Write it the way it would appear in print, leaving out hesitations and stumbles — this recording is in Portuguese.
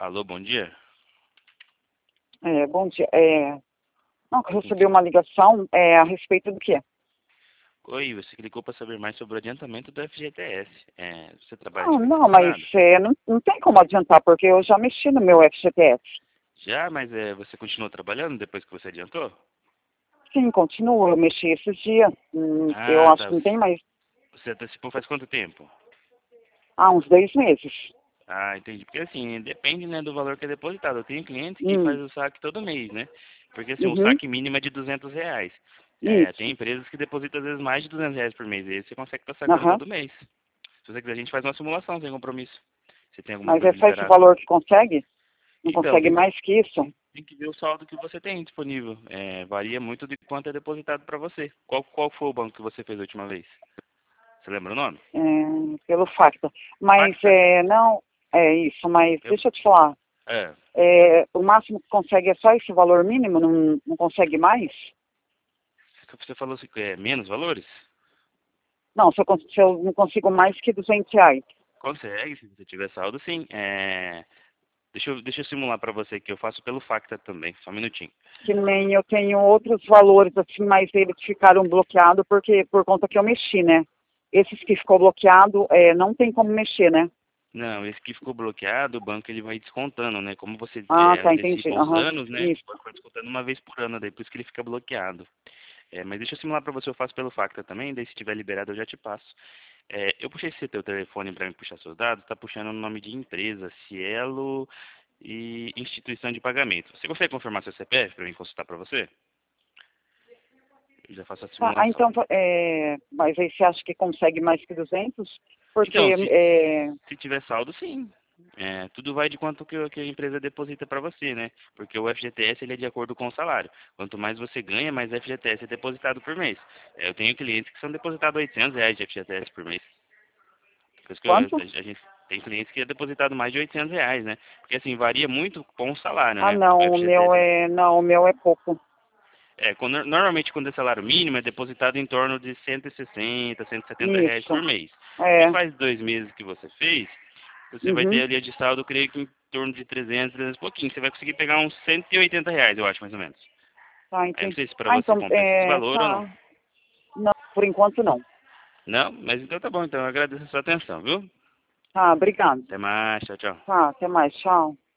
Alô, bom dia. Bom dia. Não, que eu Quem recebi que- uma ligação a respeito do quê? Oi, você clicou para saber mais sobre o adiantamento do FGTS. Você trabalha de Não, forma não, mas separada? não tem como adiantar, porque eu já mexi no meu FGTS. Já, mas você continuou trabalhando depois que você adiantou? Sim, continuo, eu mexi esses dias. Eu Ah, acho tá. que não tem mais Você antecipou faz quanto tempo? há uns 2 meses. Ah, entendi. Porque assim, depende, né, do valor que é depositado. Eu tenho cliente que Hum, faz o saque todo mês, né? Porque assim, o uhum, saque mínimo é de R$ 200. Tem isso. empresas que depositam às vezes mais de R$ 200 por mês. E aí você consegue estar sacando Aham. todo mês. Se você quiser, a gente faz uma simulação sem compromisso. Você tem alguma Mas é coisa só esse liberada? valor que consegue? Não Então, consegue mais que isso? tem que ver o saldo que você tem disponível. Varia muito de quanto é depositado para você. Qual foi o banco que você fez a última vez? Você lembra o nome? Pelo facto. Mas Facta? não, é isso, mas Eu, deixa eu te falar. é, O máximo que consegue é só esse valor mínimo? Não consegue mais? você falou assim, que é menos valores? Não, se eu não consigo mais que R$ 200. Consegue, se você tiver saldo, sim. Deixa eu simular para você que eu faço pelo Facta também. Só um minutinho. Que nem eu tenho outros valores, assim, mas eles ficaram bloqueados por conta que eu mexi, né? Esses que ficou bloqueado, não tem como mexer, né? Não, esse que ficou bloqueado, o banco ele vai descontando, né? Como você Ah, tá, entendi. antecipa os Aham, anos, né? isso. O banco vai descontando uma vez por ano, daí por isso que ele fica bloqueado. Mas deixa eu simular para você, eu faço pelo Facta também, daí se tiver liberado eu já te passo. Eu puxei esse teu telefone para me puxar seus dados, tá puxando o nome de empresa, Cielo e instituição de pagamento. Você consegue confirmar seu CPF para mim consultar para você? Eu já faço a Tá, simulação. então, mas aí você acha que consegue mais que 200? Porque, Então, se tiver saldo, sim. Tudo vai de quanto que a empresa deposita para você, né? Porque o FGTS ele é de acordo com o salário. Quanto mais você ganha, mais FGTS é depositado por mês. Eu tenho clientes que são depositados R$ 800 de FGTS por mês. Por isso que quanto? a gente tem clientes que é depositado mais de R$ 800, né? Porque assim, varia muito com o salário, Ah, né? O não, FGTS. o meu é pouco. Normalmente quando é salário mínimo é depositado em torno de 160, R$ 170 por Isso, mês. Como é, faz 2 meses que você fez, você vai ter uhum, ali de saldo, eu creio que em torno de 300 e pouquinho. Você vai conseguir pegar uns R$ 180, eu acho, mais ou menos. tá, Aí não entendi. sei se para Ah, você então, compensa esse valor ou não. tá, não, por enquanto não. Não? Mas então tá bom, então eu agradeço a sua atenção, viu? Tá, obrigado. Até mais, tchau, tchau. Tá, até mais, tchau.